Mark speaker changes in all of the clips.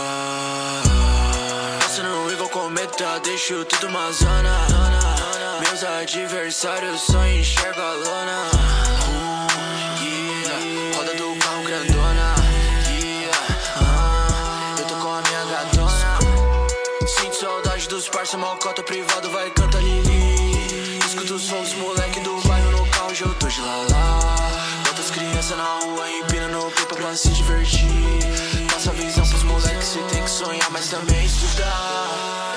Speaker 1: Passando igual cometa, deixo tudo uma zona. Meus adversários só enxergam a lona. Roda do carro grandona. Eu tô com a minha gatona. Sinto saudade dos parça, malcota privado, vai canta Lili. Escuto os sons dos moleque do bairro no carro, hoje eu tô de lalá. Bota as crianças na rua, empina no pipa pra se divertir. Passa a visão pros moleques, cê tem que sonhar, mas também estudar.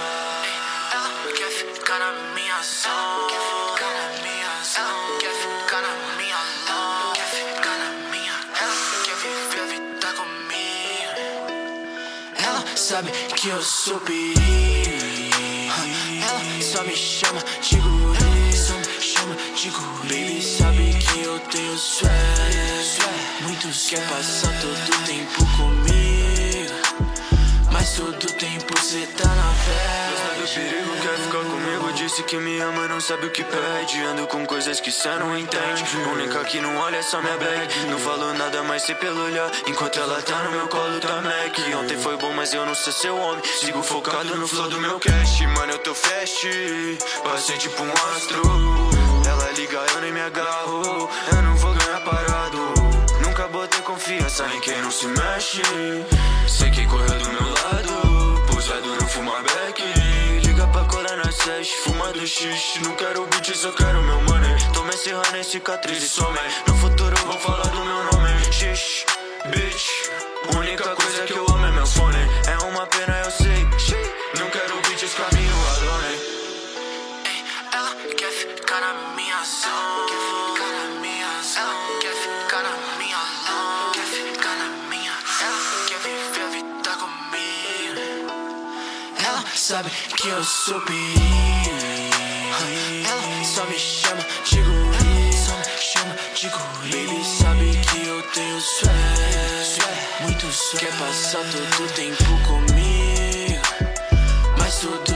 Speaker 1: Ela quer ficar na minha zona, quer ficar na minha zona, quer ficar na minha zona, quer ficar na minha. Ela quer viver a vida comigo. Ela sabe que eu sou perigo. Ela só me chama de guri, só me chama de guri. Baby sabe que eu tenho swag, muito swag. Quer passar todo o tempo comigo, mas todo o tempo cê tá na fé.
Speaker 2: Mas do perigo quer ficar comigo, disse que me ama, não sabe o que pede. Ando com coisas que cê não entende. Única que não olha é só minha black. Não falo nada, mas sei pelo olhar. Enquanto ela tá no meu colo, tá Mac. Ontem foi bom, mas eu não sou seu homem. Sigo focado no flow do meu cash. Mano, eu tô fast, passei tipo um astro. Ela liga, eu nem me agarro. Eu não vou ganhar parado. Nunca botei confiança em quem não se mexe. Sei quem correu do meu lado, pousado no fuma back. Liga pra colar na sesh, fumando xixi. Não quero beat, só quero meu money. Toma esse rana, cicatriz e some. No futuro vão falar do meu nome. Xixi, bitch. Única coisa que eu amo é meu fone. É uma pena, eu sei. Não quero beats, caminho alone.
Speaker 1: Ela quer ficar na minha zona, quer ficar na minha zona, quer ficar na minha zona, quer ficar na minha. Ela quer viver a vida comigo. Ela sabe que eu sou perigo. Ela só me chama de guri, só me chama de guri. Baby sabe que eu tenho swag, muito swag. Quer passar todo o tempo comigo, mas tudo